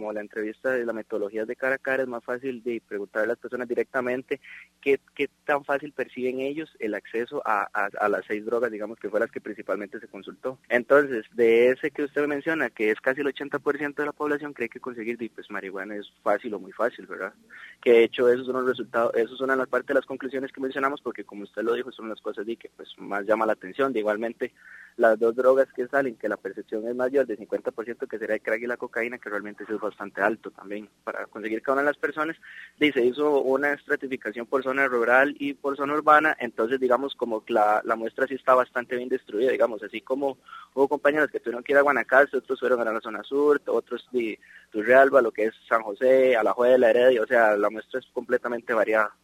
como la entrevista de la metodología de cara a cara, es más fácil de preguntar a las personas directamente qué tan fácil perciben ellos el acceso a las 6 drogas, digamos, que fue las que principalmente se consultó. Entonces, de ese que usted menciona, que es casi el 80% de la población cree que conseguir pues marihuana es fácil o muy fácil, ¿verdad? Que de hecho esos son los resultados, esos son la parte de las conclusiones que mencionamos, porque como usted lo dijo, son las cosas de que pues más llama la atención. De igualmente, las 2 drogas que salen, que la percepción es mayor de 50%, que será el crack y la cocaína, que realmente eso es bastante alto también. Para conseguir cada una de las personas, se hizo una estratificación por zona rural y por zona urbana, entonces digamos como que la muestra sí está bastante bien destruida, digamos, así como hubo compañeros que tuvieron que ir a Guanacaste, otros fueron a la zona sur, otros de Turrialba, lo que es San José, Alajuela, Heredia, o sea, la muestra es completamente variada.